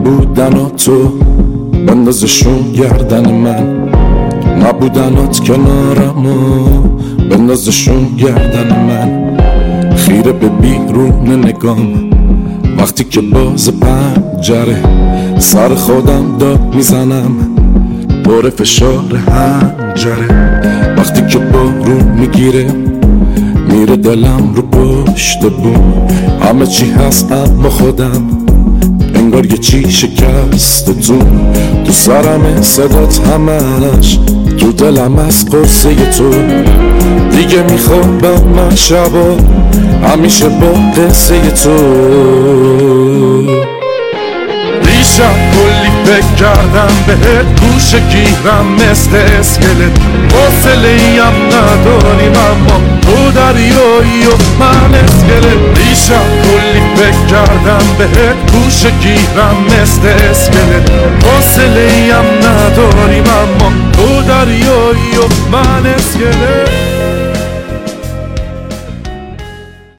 نبودن تو بندازشون گردن من، نبودنات کنارمو بندازشون گردن من. خیره به بیرون نگام وقتی که باز پنجره، سر خودم داد میزنم دور فشار حنجره. وقتی که بارون میگیره میره دلم رو پشت بوم، همه چی هست اما خودم انگار یه چی شکسته تو سرم صدات همش تو دلم از قصه تو. دیگه میخوابم من شبا همیشه با قصه تو. دیشب کلی فکر کردم بهت گوشه گیرم مثل اسکلت، حوصله ایم نداریم اما تو دریایی و من اسکلت. دیشب کلی فکر کردم بهت گوشه گیرم مثل اسکلت، حوصله ایم نداریم اما تو دریایی و من اسکلت.